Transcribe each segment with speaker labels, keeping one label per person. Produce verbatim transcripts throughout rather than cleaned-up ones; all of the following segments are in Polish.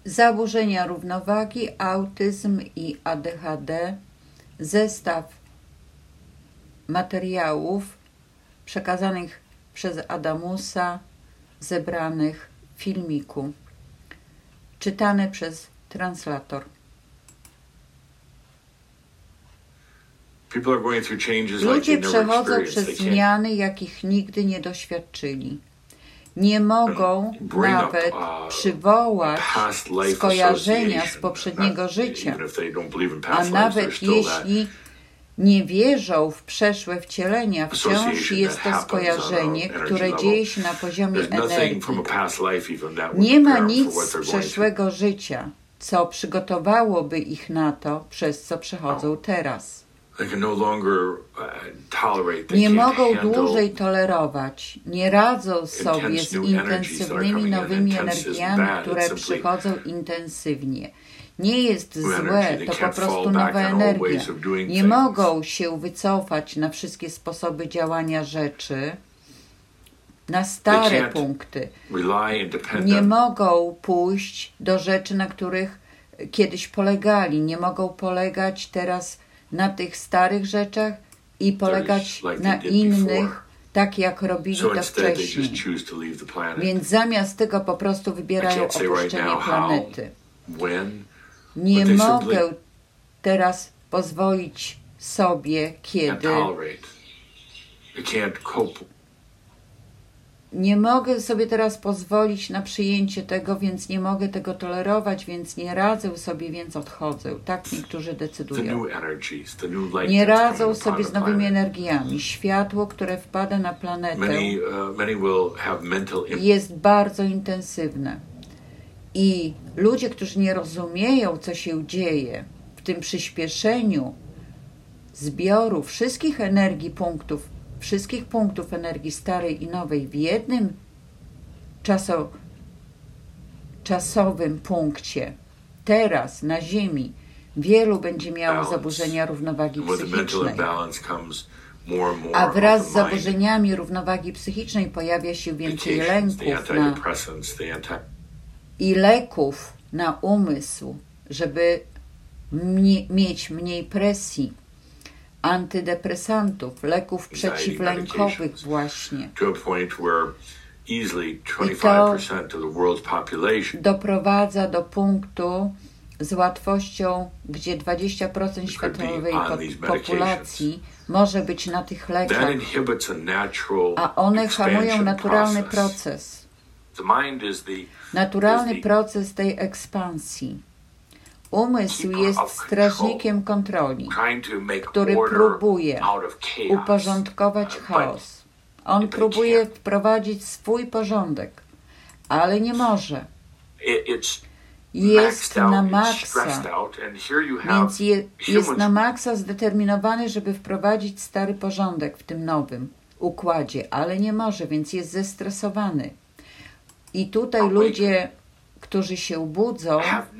Speaker 1: zaburzenia równowagi, autyzm i A D H D. Zestaw materiałów przekazanych przez Adamusa, zebranych w filmiku. Czytane przez translator. Ludzie przechodzą przez zmiany, jakich nigdy nie doświadczyli. Nie mogą nawet przywołać skojarzenia z poprzedniego życia, a nawet jeśli nie wierzą w przeszłe wcielenia, wciąż jest to skojarzenie, które dzieje się na poziomie energii. Nie ma nic z przeszłego życia, co przygotowałoby ich na to, przez co przechodzą teraz. Nie mogą dłużej tolerować, nie radzą sobie z intensywnymi nowymi energiami, które przychodzą intensywnie. Nie jest złe, to po prostu nowa energia. Nie mogą się wycofać na wszystkie sposoby działania rzeczy, na stare punkty. Nie mogą pójść do rzeczy, na których kiedyś polegali. Nie mogą polegać teraz na tych starych rzeczach i polegać na innych, tak jak robili to wcześniej. Więc zamiast tego po prostu wybierają opuszczenie planety. Nie mogę teraz pozwolić sobie, kiedy nie mogę sobie teraz pozwolić na przyjęcie tego, więc nie mogę tego tolerować, więc nie radzę sobie, więc odchodzę. Tak niektórzy decydują. Nie radzą sobie z nowymi energiami. Światło, które wpada na planetę, jest bardzo intensywne. I ludzie, którzy nie rozumieją, co się dzieje w tym przyspieszeniu zbioru wszystkich energii punktów, wszystkich punktów energii starej i nowej w jednym czaso, czasowym punkcie, teraz na Ziemi, wielu będzie miało zaburzenia równowagi psychicznej. A wraz z zaburzeniami równowagi psychicznej pojawia się więcej lęków na, i leków na umysł, żeby mnie, mieć mniej presji, antydepresantów, leków przeciwlękowych właśnie. I to doprowadza do punktu z łatwością, gdzie dwadzieścia procent światowej populacji może być na tych lekach, a one hamują naturalny proces. Naturalny proces tej ekspansji. Umysł jest strażnikiem kontroli, który próbuje uporządkować chaos. On próbuje wprowadzić swój porządek, ale nie może. Jest na maksa, więc je, jest na maksa zdeterminowany, żeby wprowadzić stary porządek w tym nowym układzie, ale nie może, więc jest zestresowany. I tutaj ludzie, którzy się budzą,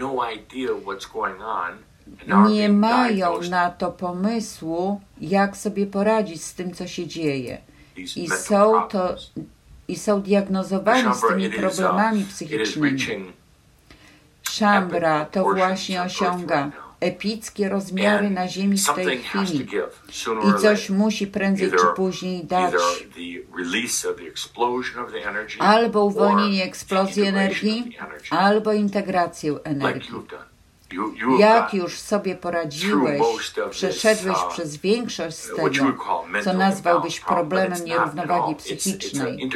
Speaker 1: nie mają na to pomysłu, jak sobie poradzić z tym, co się dzieje. I są, to, i są diagnozowani z tymi problemami psychicznymi. Szambra to właśnie osiąga epickie rozmiary na Ziemi w tej chwili i coś musi prędzej czy później dać. Albo uwolnienie eksplozji energii, albo integrację energii. Jak już sobie poradziłeś, przeszedłeś przez większość z tego, co nazwałbyś problemem nierównowagi psychicznej,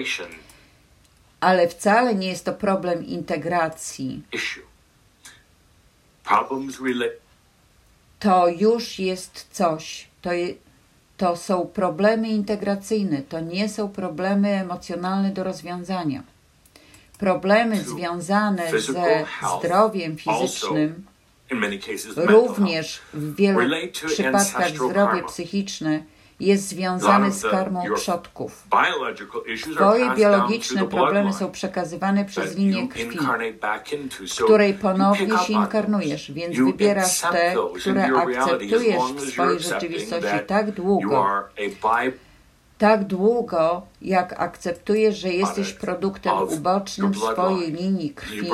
Speaker 1: ale wcale nie jest to problem integracji. To już jest coś. To, je, to są problemy integracyjne. To nie są problemy emocjonalne do rozwiązania. Problemy związane ze zdrowiem fizycznym, również w wielu przypadkach zdrowie psychiczne, jest związane z karmą przodków. Twoje biologiczne problemy są przekazywane przez linię krwi, w której ponownie się inkarnujesz, więc wybierasz te, które akceptujesz w swojej rzeczywistości tak długo, Tak długo, jak akceptujesz, że jesteś produktem ubocznym swojej linii krwi,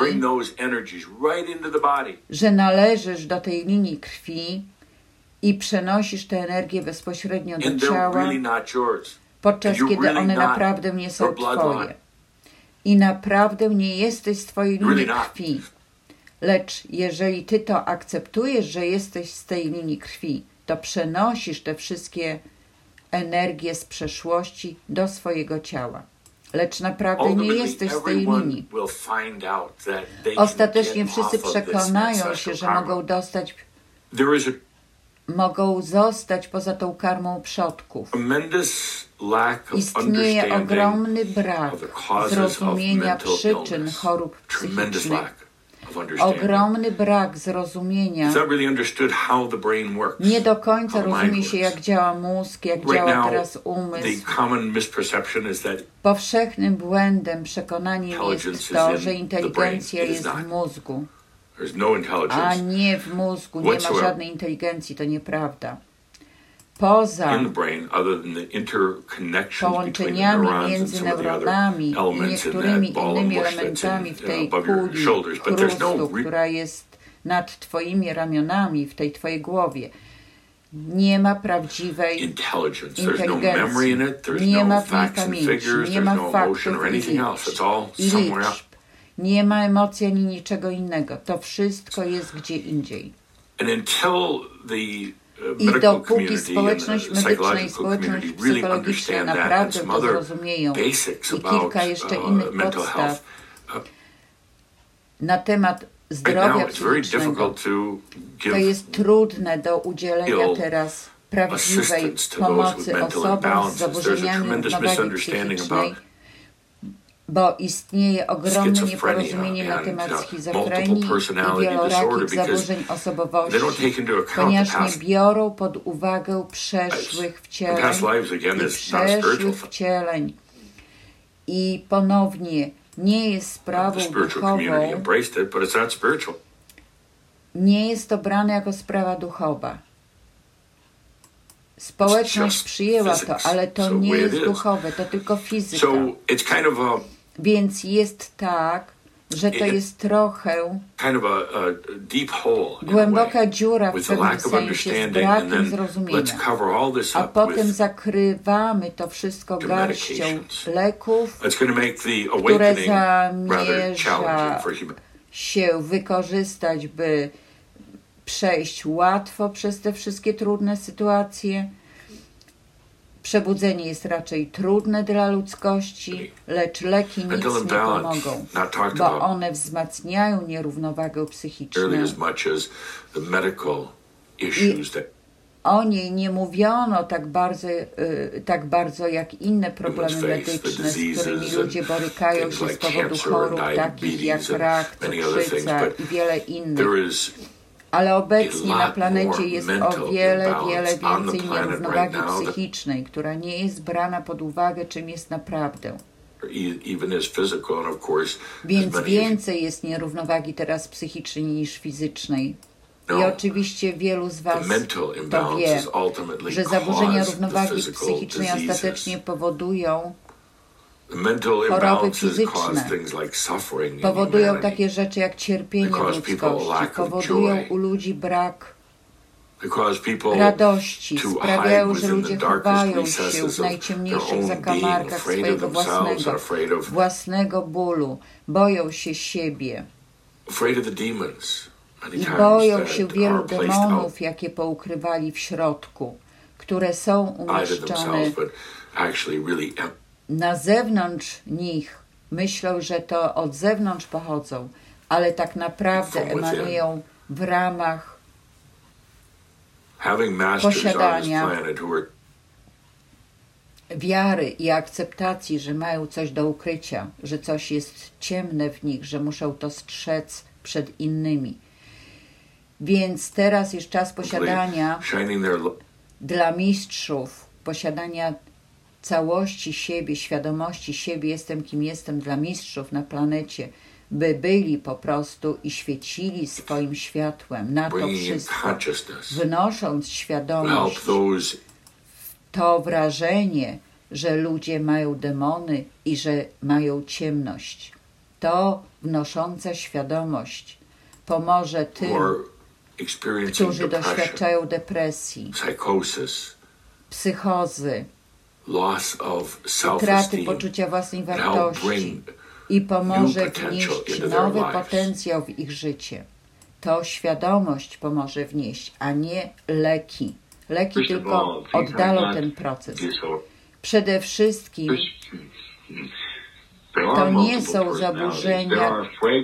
Speaker 1: że należysz do tej linii krwi i przenosisz tę energię bezpośrednio do ciała, podczas kiedy one naprawdę nie są twoje. I naprawdę nie jesteś z twojej linii krwi. Lecz jeżeli ty to akceptujesz, że jesteś z tej linii krwi, to przenosisz te wszystkie energię z przeszłości do swojego ciała. Lecz naprawdę nie jesteś z tej linii. Ostatecznie wszyscy przekonają się, że mogą dostać, mogą zostać poza tą karmą przodków. Istnieje ogromny brak zrozumienia przyczyn chorób psychicznych. Ogromny brak zrozumienia. Nie do końca rozumie się, jak działa mózg, jak działa teraz umysł. Powszechnym błędem, przekonaniem jest to, że inteligencja jest w mózgu. A nie w mózgu, nie ma żadnej inteligencji, to nieprawda. Poza połączeniami między neuronami i niektórymi innymi elementami w tej kuli chrustu, która jest nad twoimi ramionami, w tej twojej głowie, nie ma prawdziwej inteligencji, nie ma w niej pamięci, nie ma faktów i liczb, nie ma emocji ani niczego innego. To wszystko jest gdzie indziej. I dopóki społeczność medyczna i społeczność psychologiczna naprawdę to zrozumieją i kilka jeszcze innych podstaw na temat zdrowia psychicznego, to jest trudne do udzielenia teraz prawdziwej pomocy osobom z zaburzeniami równowagi psychicznej, bo istnieje ogromne nieporozumienie na temat schizofrenii i wielorakich zaburzeń osobowości, ponieważ nie biorą pod uwagę przeszłych wcieleń i przeszłych wcieleń. I ponownie, nie jest sprawą duchową, nie jest to brane jako sprawa duchowa. Społeczność przyjęła to, ale to nie jest duchowe, to tylko fizyka. Więc jest tak, że to jest trochę głęboka dziura w pewnym sensie z brakiem zrozumienia. A potem zakrywamy to wszystko garścią leków, które zamierza się wykorzystać, by przejść łatwo przez te wszystkie trudne sytuacje. Przebudzenie jest raczej trudne dla ludzkości, lecz leki nic nie pomogą, bo one wzmacniają nierównowagę psychiczną. I o niej nie mówiono tak bardzo, tak bardzo jak inne problemy medyczne, z którymi ludzie borykają się z powodu chorób takich jak rak, cukrzyca i wiele innych. Ale obecnie na planecie jest o wiele, wiele więcej nierównowagi psychicznej, która nie jest brana pod uwagę, czym jest naprawdę. Więc więcej jest nierównowagi teraz psychicznej niż fizycznej. I oczywiście wielu z was to wie, że zaburzenia równowagi psychicznej ostatecznie powodują choroby fizyczne, powodują takie rzeczy jak cierpienie ludzkości, powodują u ludzi brak radości, sprawiają, że ludzie chowają się w najciemniejszych zakamarkach swojego własnego, własnego bólu, boją się siebie i boją się wielu demonów, jakie poukrywali w środku, które są umieszczone na zewnątrz nich. Myślą, że to od zewnątrz pochodzą, ale tak naprawdę emanują w ramach posiadania wiary i akceptacji, że mają coś do ukrycia, że coś jest ciemne w nich, że muszą to strzec przed innymi. Więc teraz jest czas posiadania dla mistrzów, posiadania całości siebie, świadomości siebie, jestem kim jestem, dla mistrzów na planecie, by byli po prostu i świecili swoim światłem na to wszystko, wnosząc świadomość, to wrażenie że ludzie mają demony i że mają ciemność. To wnosząca świadomość pomoże tym, którzy doświadczają depresji, psychozy, utraty poczucia własnej wartości i pomoże wnieść nowy potencjał w ich życie. To świadomość pomoże wnieść, a nie leki. Leki tylko oddalą ten proces. Przede wszystkim to nie są zaburzenia,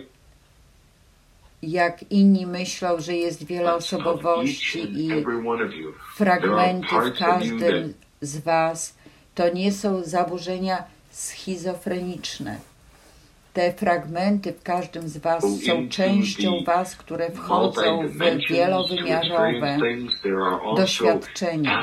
Speaker 1: jak inni myślą, że jest wiele osobowości i fragmenty w każdym z was. To nie są zaburzenia schizofreniczne. Te fragmenty w każdym z was są częścią was, które wchodzą w wielowymiarowe doświadczenia.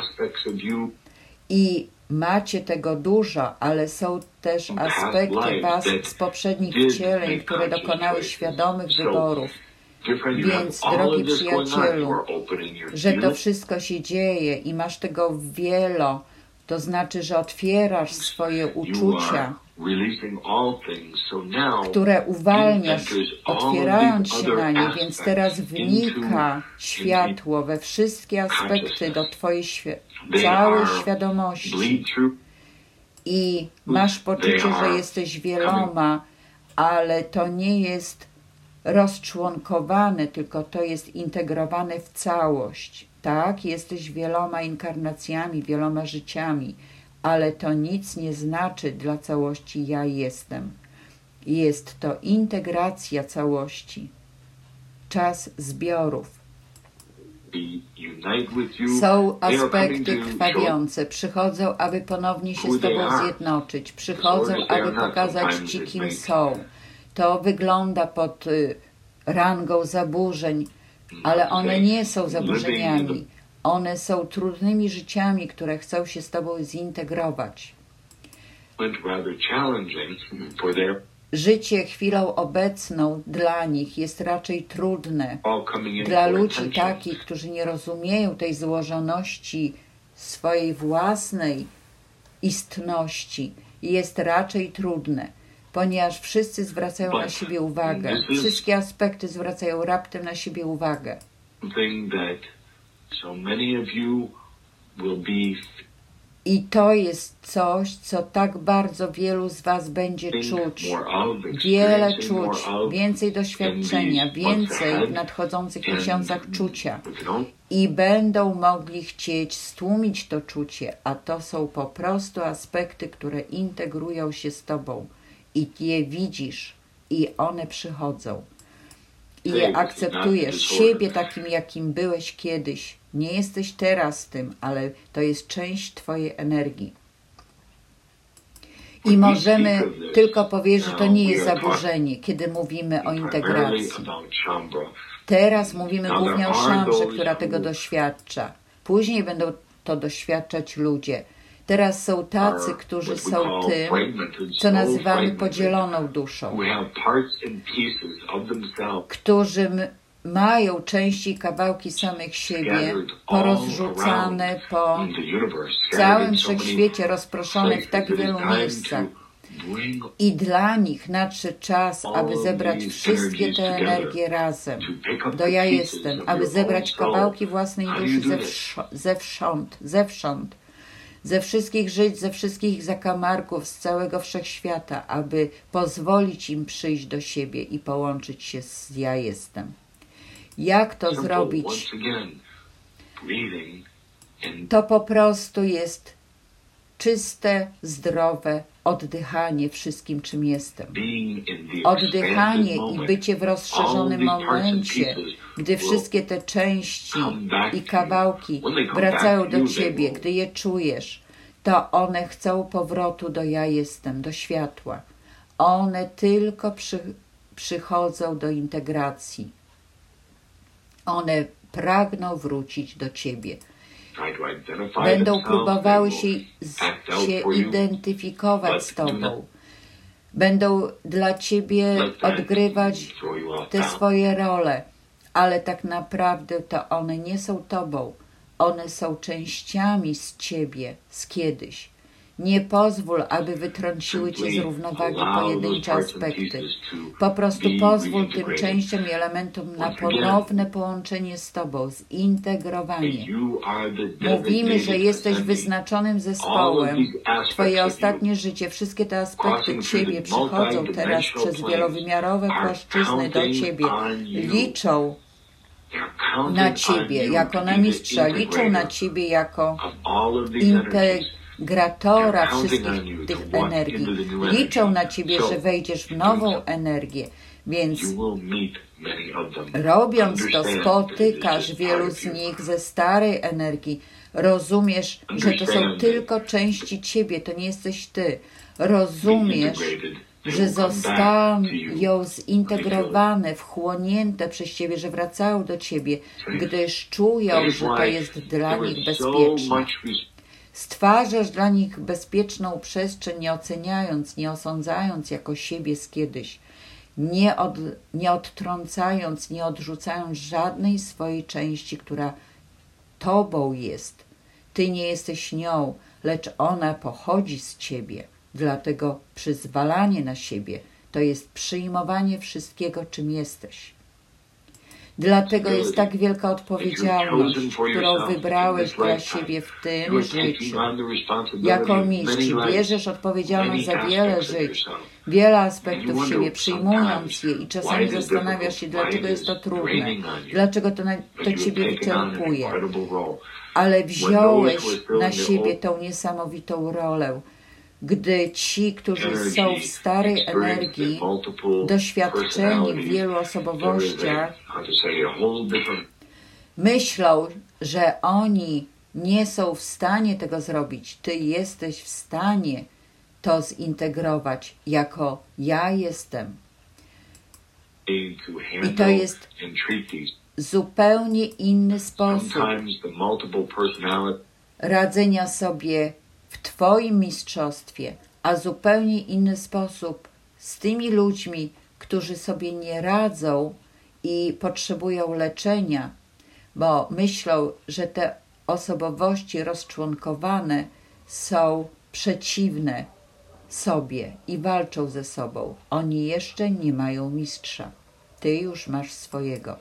Speaker 1: I macie tego dużo, ale są też aspekty was z poprzednich wcieleń, które dokonały świadomych wyborów. Więc, drogi przyjacielu, że to wszystko się dzieje i masz tego wielo, to znaczy, że otwierasz swoje uczucia, które uwalniasz, otwierając się na nie, więc teraz wnika światło we wszystkie aspekty do twojej świ- całej świadomości i masz poczucie, że jesteś wieloma, ale to nie jest rozczłonkowane, tylko to jest integrowane w całość. Tak, jesteś wieloma inkarnacjami, wieloma życiami, ale to nic nie znaczy dla całości ja jestem. Jest to integracja całości. Czas zbiorów. Są aspekty krwawiące. Przychodzą, aby ponownie się z Tobą zjednoczyć. Przychodzą, aby pokazać Ci, kim są. To wygląda pod y, rangą zaburzeń, ale one nie są zaburzeniami. One są trudnymi życiami, które chcą się z Tobą zintegrować. Życie chwilą obecną dla nich jest raczej trudne. Dla ludzi takich, którzy nie rozumieją tej złożoności swojej własnej istności, jest raczej trudne, ponieważ wszyscy zwracają na siebie uwagę. Wszystkie aspekty zwracają raptem na siebie uwagę. I to jest coś, co tak bardzo wielu z was będzie czuć. Wiele czuć, więcej doświadczenia, więcej w nadchodzących miesiącach czucia. I będą mogli chcieć stłumić to czucie, a to są po prostu aspekty, które integrują się z tobą. I je widzisz, i one przychodzą. I je akceptujesz, siebie takim, jakim byłeś kiedyś. Nie jesteś teraz tym, ale to jest część twojej energii. I możemy tylko powiedzieć, że to nie jest zaburzenie, kiedy mówimy o integracji. Teraz mówimy głównie o Szambrze, która tego doświadcza. Później będą to doświadczać ludzie. Teraz są tacy, którzy są tym, co nazywamy podzieloną duszą, którzy mają części i kawałki samych siebie porozrzucane po całym wszechświecie, rozproszone w tak wielu miejscach. I dla nich nadszedł czas, aby zebrać wszystkie te energie razem. Do ja jestem, aby zebrać kawałki własnej duszy zewsząd, zewsząd, ze wszystkich żyć, ze wszystkich zakamarków, z całego wszechświata, aby pozwolić im przyjść do siebie i połączyć się z ja jestem. Jak to zrobić? To po prostu jest czyste, zdrowe oddychanie wszystkim, czym jestem. Oddychanie i bycie w rozszerzonym momencie, gdy wszystkie te części i kawałki wracają do ciebie, gdy je czujesz, to one chcą powrotu do ja jestem, do światła. One tylko przy, przychodzą do integracji. One pragną wrócić do ciebie. Będą próbowały się, się identyfikować z tobą. Będą dla ciebie odgrywać te swoje role, ale tak naprawdę to one nie są tobą. One są częściami z ciebie, z kiedyś. Nie pozwól, aby wytrąciły cię z równowagi pojedyncze aspekty. Po prostu pozwól tym częściom i elementom na ponowne połączenie z Tobą, zintegrowanie. Mówimy, że jesteś wyznaczonym zespołem. Twoje ostatnie życie, wszystkie te aspekty Ciebie przychodzą teraz przez wielowymiarowe płaszczyzny do Ciebie. Liczą na Ciebie jako na mistrza, liczą na Ciebie jako integratora wszystkich tych energii. Liczą na Ciebie, że wejdziesz w nową energię. Więc robiąc to, spotykasz wielu z nich ze starej energii. Rozumiesz, że to są tylko części Ciebie, to nie jesteś Ty. Rozumiesz, że zostaną zintegrowane, wchłonięte przez Ciebie, że wracają do Ciebie, gdyż czują, że to jest dla nich bezpieczne. Stwarzasz dla nich bezpieczną przestrzeń, nie oceniając, nie osądzając jako siebie z kiedyś, nie, od, nie odtrącając, nie odrzucając żadnej swojej części, która Tobą jest. Ty nie jesteś nią, lecz ona pochodzi z Ciebie. Dlatego przyzwalanie na siebie to jest przyjmowanie wszystkiego, czym jesteś. Dlatego jest tak wielka odpowiedzialność, którą wybrałeś dla siebie w tym życiu. Jako mistrz bierzesz odpowiedzialność za wiele żyć, wiele aspektów siebie, przyjmując je i czasami zastanawiasz się, dlaczego jest to trudne, dlaczego to, na, to Ciebie wyczerpuje. Ale wziąłeś na siebie tą niesamowitą rolę, gdy ci, którzy są w starej energii, doświadczeni w wielu osobowościach, myślą, że oni nie są w stanie tego zrobić. Ty jesteś w stanie to zintegrować jako ja jestem. I to jest zupełnie inny sposób radzenia sobie w Twoim mistrzostwie, a zupełnie inny sposób z tymi ludźmi, którzy sobie nie radzą i potrzebują leczenia, bo myślą, że te osobowości rozczłonkowane są przeciwne sobie i walczą ze sobą. Oni jeszcze nie mają mistrza. Ty już masz swojego.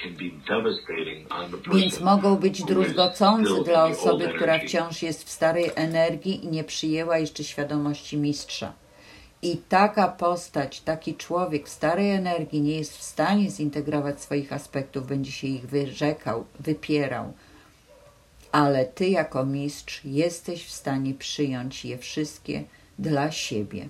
Speaker 1: Więc mogą być druzgocące dla osoby, która wciąż jest w starej energii i nie przyjęła jeszcze świadomości mistrza. I taka postać, taki człowiek w starej energii nie jest w stanie zintegrować swoich aspektów, będzie się ich wyrzekał, wypierał. Ale Ty jako mistrz jesteś w stanie przyjąć je wszystkie dla siebie.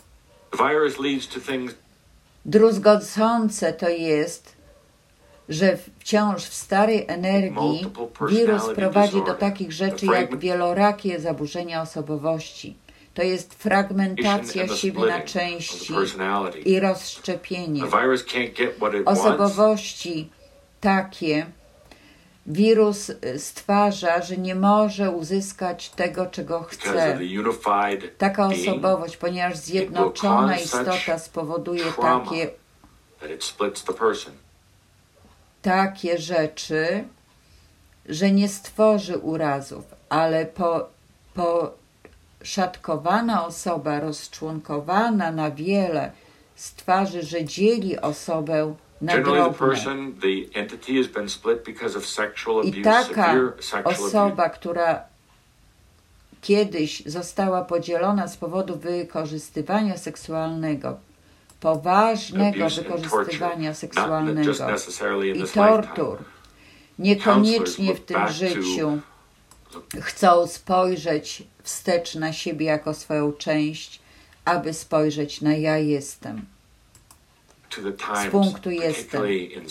Speaker 1: Druzgocące to jest, że wciąż w starej energii wirus prowadzi do takich rzeczy jak wielorakie zaburzenia osobowości. To jest fragmentacja siebie na części i rozszczepienie. Osobowości takie wirus stwarza, że nie może uzyskać tego, czego chce. Taka osobowość, ponieważ zjednoczona istota spowoduje takie takie rzeczy, że nie stworzy urazów, ale po, poszatkowana osoba, rozczłonkowana na wiele, stwarzy, że dzieli osobę na drobne. I taka osoba, która kiedyś została podzielona z powodu wykorzystywania seksualnego, poważnego wykorzystywania seksualnego i tortur, niekoniecznie w tym życiu chcą spojrzeć wstecz na siebie jako swoją część, aby spojrzeć na ja jestem. Z punktu jestem.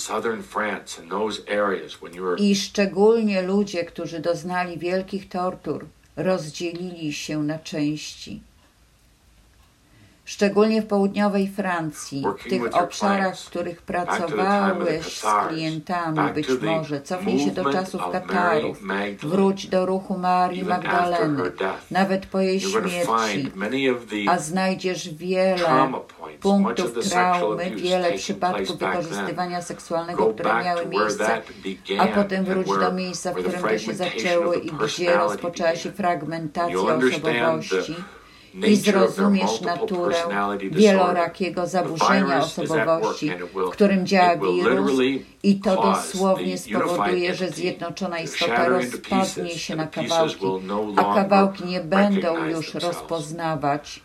Speaker 1: I szczególnie ludzie, którzy doznali wielkich tortur, rozdzielili się na części. Szczególnie w południowej Francji, w tych obszarach, w których pracowałeś z klientami, być może cofnij się do czasów Katarów, wróć do ruchu Marii Magdaleny, nawet po jej śmierci, a znajdziesz wiele punktów traumy, wiele przypadków wykorzystywania seksualnego, które miały miejsce, a potem wróć do miejsca, w którym to się zaczęło i gdzie rozpoczęła się fragmentacja osobowości i zrozumiesz naturę wielorakiego zaburzenia osobowości, w którym działa wirus i to dosłownie spowoduje, że zjednoczona istota rozpadnie się na kawałki, a kawałki nie będą już rozpoznawać,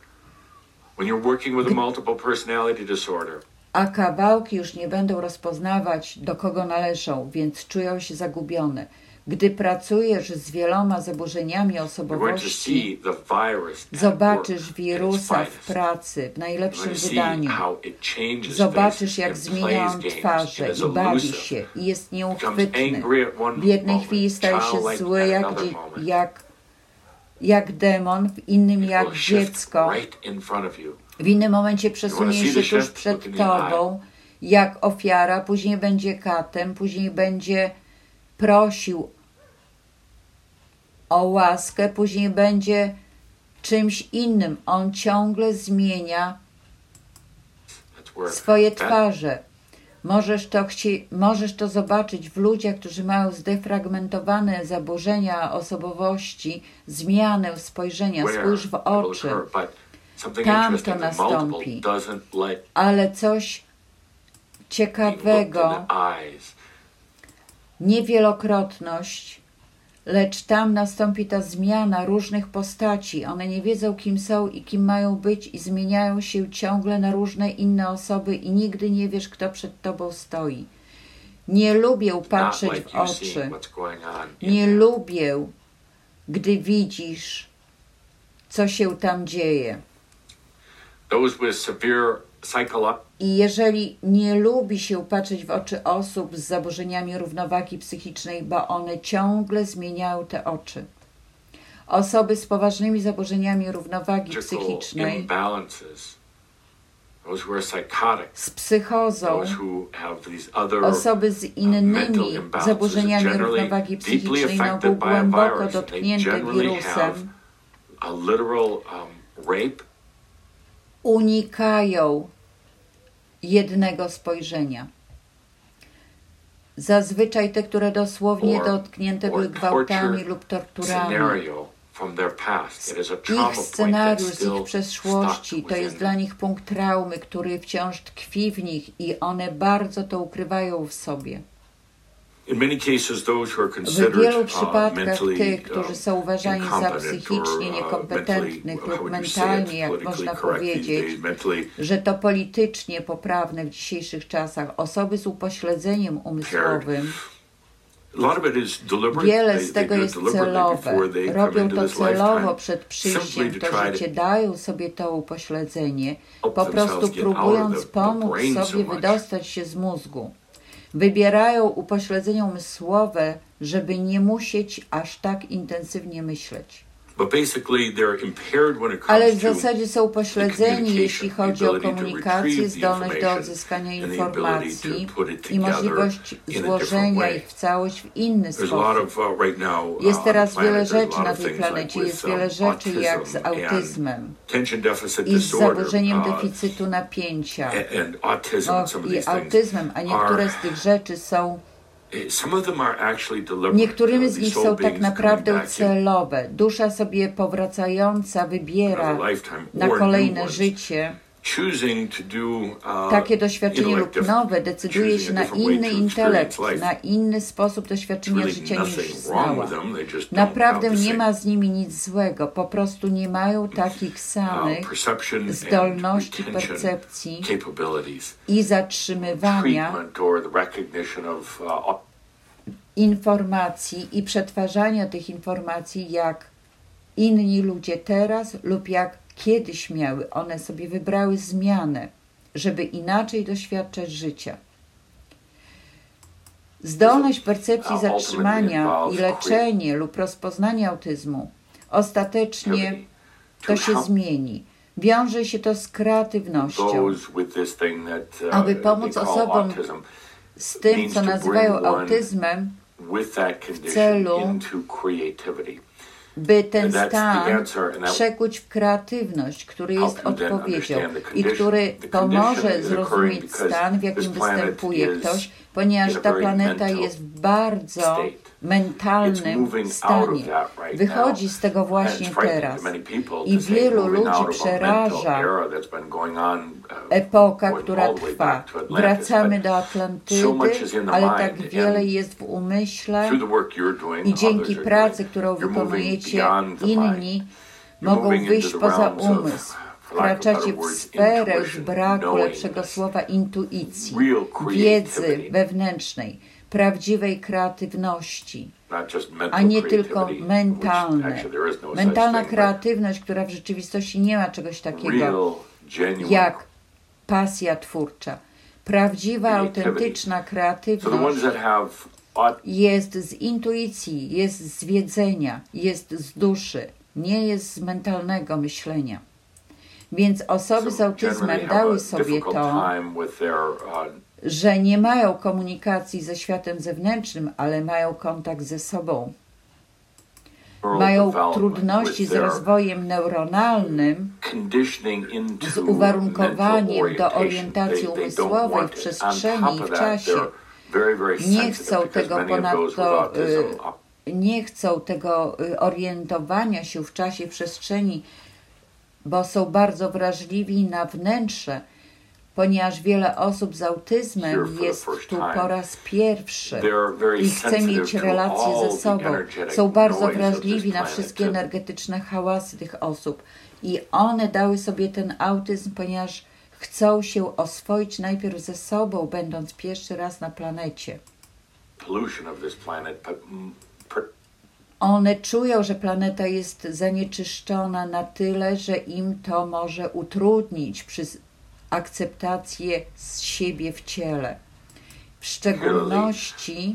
Speaker 1: a kawałki już nie będą rozpoznawać, do kogo należą, więc czują się zagubione. Gdy pracujesz z wieloma zaburzeniami osobowości, zobaczysz wirusa w pracy, w najlepszym wydaniu. Zobaczysz, jak zmienia on twarze i bawi się i jest nieuchwytny. W jednej chwili staje się zły jak, jak, jak demon, w innym jak dziecko. W innym momencie przesunie się tuż przed tobą jak ofiara, później będzie katem, później będzie prosił o łaskę, później będzie czymś innym. On ciągle zmienia swoje twarze. Możesz to, chci- możesz to zobaczyć w ludziach, którzy mają zdefragmentowane zaburzenia osobowości, zmianę spojrzenia. Spójrz w oczy. Tam to nastąpi. Ale coś ciekawego, niewielokrotność, lecz tam nastąpi ta zmiana różnych postaci. One nie wiedzą, kim są i kim mają być i zmieniają się ciągle na różne inne osoby i nigdy nie wiesz, kto przed tobą stoi. Nie lubię patrzeć w oczy. Nie lubię, gdy widzisz, co się tam dzieje. I jeżeli nie lubi się patrzeć w oczy osób z zaburzeniami równowagi psychicznej, bo one ciągle zmieniają te oczy. Osoby z poważnymi zaburzeniami równowagi psychicznej, z psychozą, osoby z innymi zaburzeniami równowagi psychicznej, no był głęboko dotknięty wirusem, unikają jednego spojrzenia. Zazwyczaj te, które dosłownie dotknięte były gwałtami lub torturami. Ich scenariusz z ich przeszłości to jest dla nich punkt traumy, który wciąż tkwi w nich i one bardzo to ukrywają w sobie. W wielu przypadkach tych, którzy są uważani za psychicznie niekompetentnych lub mentalnie, jak można powiedzieć, że to politycznie poprawne w dzisiejszych czasach, osoby z upośledzeniem umysłowym, wiele z tego jest celowe. Robią to celowo przed przyjściem w to życie, dają sobie to upośledzenie, po prostu próbując pomóc sobie wydostać się z mózgu. Wybierają upośledzenia umysłowe, żeby nie musieć aż tak intensywnie myśleć. Ale w zasadzie są upośledzeni, jeśli chodzi o komunikację, zdolność do odzyskania informacji i możliwość złożenia ich w całość w inny sposób. Jest teraz wiele rzeczy na tej planecie, jest wiele rzeczy jak z autyzmem i z zaburzeniem deficytu napięcia o, i autyzmem, a niektóre z tych rzeczy są Niektórymi z nich są tak naprawdę celowe. Dusza sobie powracająca wybiera na kolejne życie takie doświadczenie lub nowe, decyduje się na inny intelekt, na inny sposób doświadczenia życia niż znała. Naprawdę nie ma z nimi nic złego, po prostu nie mają takich samych zdolności percepcji i zatrzymywania informacji i przetwarzania tych informacji jak inni ludzie teraz lub jak kiedyś miały. One sobie wybrały zmianę, żeby inaczej doświadczać życia. Zdolność percepcji zatrzymania i leczenie lub rozpoznanie autyzmu ostatecznie to się zmieni. Wiąże się to z kreatywnością. Aby pomóc osobom z tym, co nazywają autyzmem, w celu by ten stan przekuć w kreatywność, który jest odpowiedzią i który pomoże zrozumieć stan, w jakim występuje ktoś, ponieważ ta planeta jest w bardzo mentalnym stanie. Wychodzi z tego właśnie teraz. I wielu ludzi przeraża epoka, która trwa. Wracamy do Atlantydy, ale tak wiele jest w umyśle i dzięki pracy, którą wykonujecie, inni mogą wyjść poza umysł. Wkraczacie w sferę z braku lepszego słowa intuicji, wiedzy wewnętrznej, prawdziwej kreatywności, a nie tylko mentalne. Mentalna kreatywność, która w rzeczywistości nie ma czegoś takiego jak pasja twórcza. Prawdziwa, autentyczna kreatywność jest z intuicji, jest z wiedzenia, jest z duszy, nie jest z mentalnego myślenia. Więc osoby z autyzmem dały sobie to, że nie mają komunikacji ze światem zewnętrznym, ale mają kontakt ze sobą. Mają trudności z rozwojem neuronalnym, z uwarunkowaniem do orientacji umysłowej w przestrzeni i w czasie. Nie chcą tego ponadto, nie chcą tego orientowania się w czasie i przestrzeni, bo są bardzo wrażliwi na wnętrze, ponieważ wiele osób z autyzmem jest tu po raz pierwszy i chce mieć relacje ze sobą. Są bardzo wrażliwi na wszystkie energetyczne hałasy tych osób i one dały sobie ten autyzm, ponieważ chcą się oswoić najpierw ze sobą, będąc pierwszy raz na planecie. One czują, że planeta jest zanieczyszczona na tyle, że im to może utrudnić przy akceptację z siebie w ciele. W szczególności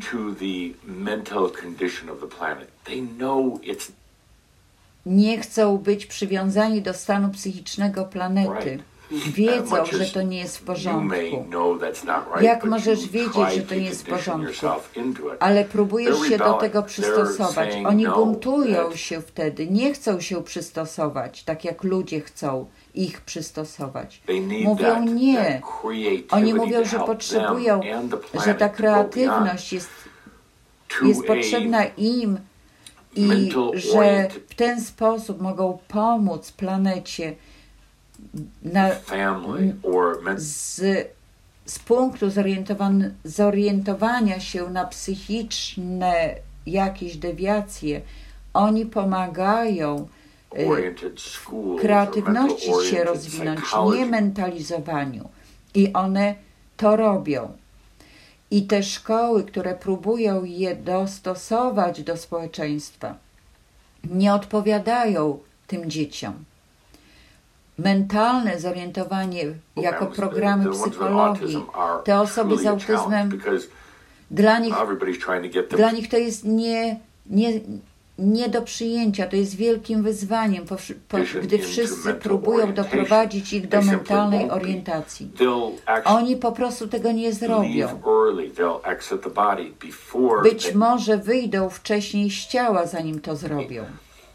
Speaker 1: nie chcą być przywiązani do stanu psychicznego planety. Wiedzą, że to nie jest w porządku. Jak możesz wiedzieć, że to nie jest w porządku? Ale próbujesz się do tego przystosować. Oni buntują się wtedy, nie chcą się przystosować, tak jak ludzie chcą ich przystosować. Mówią nie. Oni mówią, że potrzebują, że ta kreatywność jest, jest potrzebna im i że w ten sposób mogą pomóc planecie na, z, z punktu zorientowania się na psychiczne jakieś dewiacje. Oni pomagają kreatywności się rozwinąć, nie mentalizowaniu. I one to robią. I te szkoły, które próbują je dostosować do społeczeństwa, nie odpowiadają tym dzieciom. Mentalne zorientowanie jako programy psychologii, te osoby z autyzmem, dla nich, dla nich to jest nie, nie, nie do przyjęcia, to jest wielkim wyzwaniem, po, po, gdy wszyscy próbują doprowadzić ich do mentalnej orientacji. Oni po prostu tego nie zrobią. Być może wyjdą wcześniej z ciała, zanim to zrobią.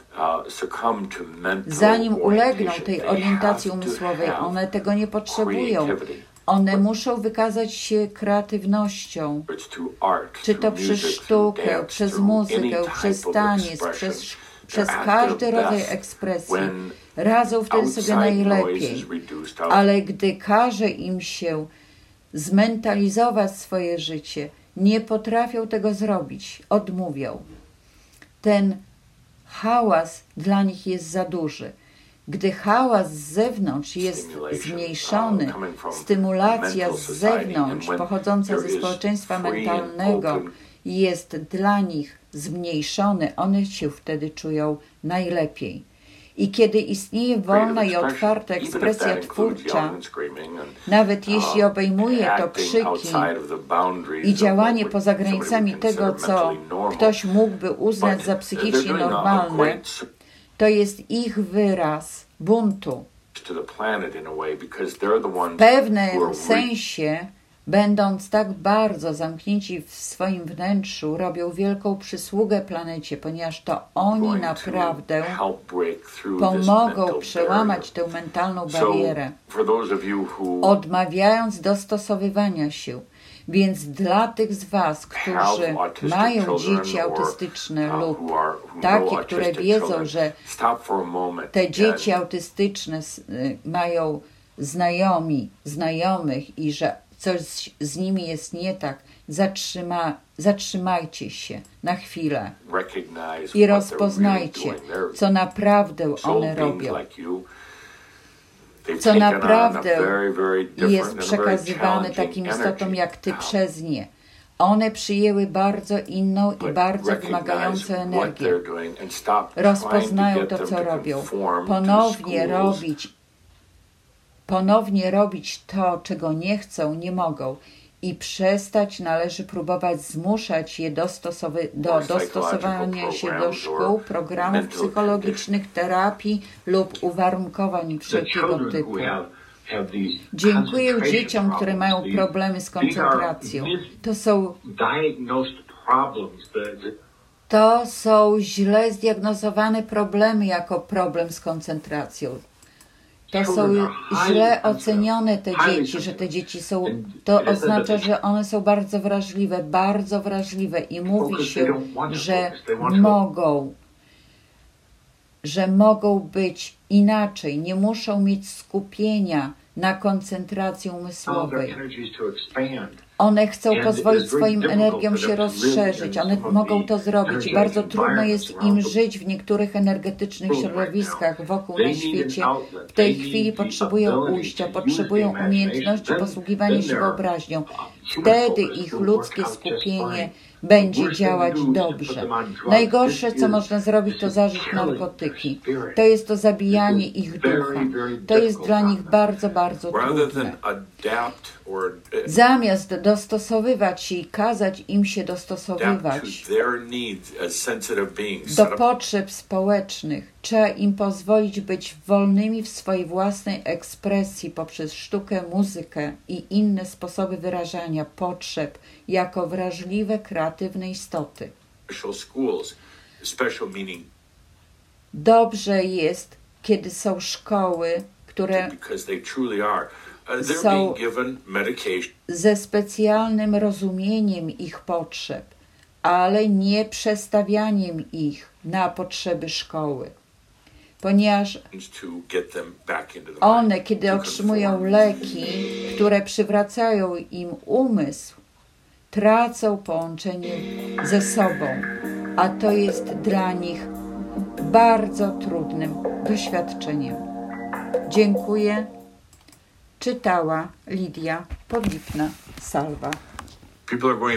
Speaker 1: Zanim ulegną tej orientacji umysłowej, one tego nie potrzebują. One muszą wykazać się kreatywnością, czy to przez sztukę, przez muzykę, przez taniec, przez, przez każdy rodzaj ekspresji. Radzą wtedy sobie najlepiej. Ale gdy każe im się zmentalizować swoje życie, nie potrafią tego zrobić, odmówią. Ten hałas dla nich jest za duży. Gdy hałas z zewnątrz jest zmniejszony, stymulacja z zewnątrz pochodząca ze społeczeństwa mentalnego jest dla nich zmniejszony, one się wtedy czują najlepiej. I kiedy istnieje wolna i otwarta ekspresja twórcza, nawet jeśli obejmuje to krzyki i działanie poza granicami tego, co ktoś mógłby uznać za psychicznie normalne, to jest ich wyraz buntu. W pewnym sensie będąc tak bardzo zamknięci w swoim wnętrzu, robią wielką przysługę planecie, ponieważ to oni naprawdę pomogą przełamać tę mentalną barierę, odmawiając dostosowywania się. Więc dla tych z Was, którzy mają dzieci autystyczne lub takie, które wiedzą, że te dzieci autystyczne mają znajomi, znajomych i że coś z nimi jest nie tak, zatrzyma, zatrzymajcie się na chwilę i rozpoznajcie, co naprawdę one robią, co naprawdę jest przekazywane takim istotom jak Ty przez nie. One przyjęły bardzo inną i bardzo wymagającą energię. Rozpoznają to, co robią. Ponownie robić, ponownie robić to, czego nie chcą, nie mogą. I przestać należy próbować zmuszać je dostosowy, do dostosowania się do szkół, programów psychologicznych, terapii lub uwarunkowań wszelkiego typu. Dziękuję dzieciom, które mają problemy z koncentracją. To są, to są źle zdiagnozowane problemy jako problem z koncentracją. To są źle ocenione te dzieci, że te dzieci są, to oznacza, że one są bardzo wrażliwe, bardzo wrażliwe i mówi się, że mogą, że mogą być inaczej, nie muszą mieć skupienia na koncentracji umysłowej. One chcą pozwolić swoim energiom się rozszerzyć. One mogą to zrobić. Bardzo trudno jest im żyć w niektórych energetycznych środowiskach wokół na świecie. W tej chwili potrzebują ujścia, potrzebują umiejętności posługiwania się wyobraźnią. Wtedy ich ludzkie skupienie będzie działać dobrze. Najgorsze, co można zrobić, to zażyć narkotyki. To jest to zabijanie ich ducha. To jest dla nich bardzo, bardzo trudne. Zamiast dostosowywać się i kazać im się dostosowywać do potrzeb społecznych, trzeba im pozwolić być wolnymi w swojej własnej ekspresji poprzez sztukę, muzykę i inne sposoby wyrażania potrzeb jako wrażliwe, kreatywne istoty. Dobrze jest, kiedy są szkoły, które są ze specjalnym rozumieniem ich potrzeb, ale nie przestawianiem ich na potrzeby szkoły. Ponieważ one, kiedy otrzymują leki, które przywracają im umysł, tracą połączenie ze sobą, a to jest dla nich bardzo trudnym doświadczeniem. Dziękuję. Czytała Lidia Powlipna-Salwa.